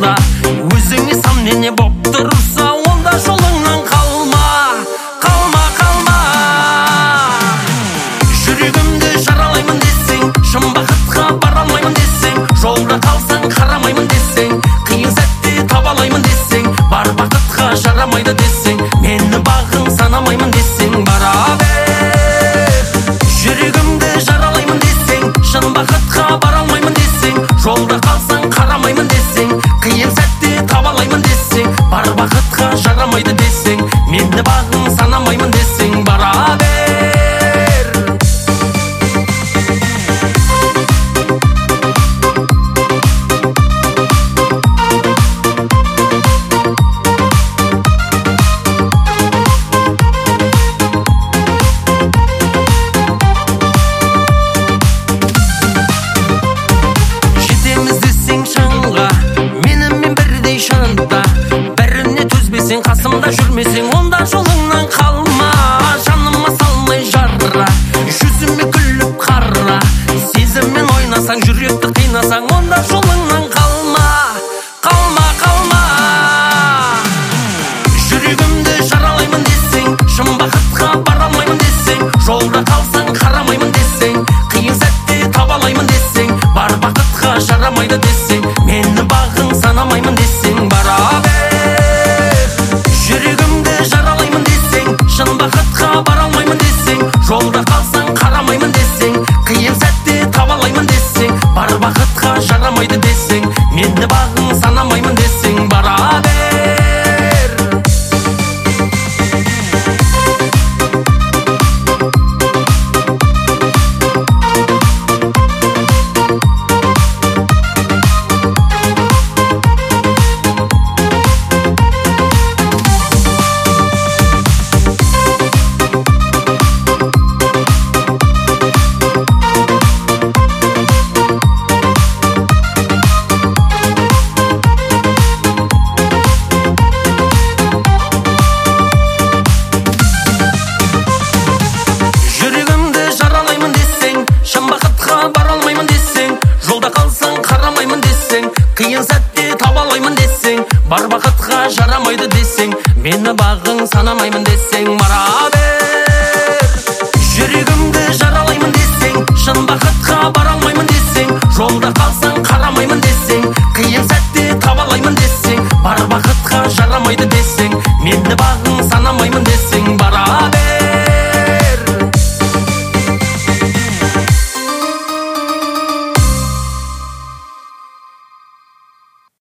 жолда өзіңе сәнене боп тұрса, онда жолыңнан қалма, қалма, қалма. Жүрегімді жаралаймын десең, шын бақытқа бара алмаймын десең, жолда қалсаң қарамаймын десең, қиын сәтте таба алмаймын десең, бар бақытқа жарамайды десең, мені бағың санамаймын десең, бара бер. Жүрегімді жаралаймын десең, шын бақытқа бара алмаймын десең, жолда қалсаң қарамаймын десең, қиын сәтте таба алмаймын десең, бар бақытқа жарамайды десең, мені бағың санамаймын десең, бара бер. Қасымда жүрмесең, онда жолыңнан қалма, жаныма салмай жара, жүзіме күліп қара, сезіммен ойнасаң, жүректі қинасаң, онда жолыңнан қалма, қалма, қалма. Жүрегімді жаралаймын десең, шын бақытқа бара алмаймын десең, жолда қалсаң қарамаймын десең, қиын сәтте таба алмаймын десең, бар бақытқа жарамайды десең, мені бағың санамаймын десең, бара бер. Жүрегімді жаралаймын десең, шын бақытқа бара алмаймын десең, жолда қалсаң қарамаймын десең, қиын сәтте таба алмаймын десең, бар бақытқа жарамайды десең, мені бағың санамаймын десең, бара бер. Қиын сәтте таба алмаймын десең, бар бақытқа жарамайды десең, мені бағың санамаймын десең, бара бер.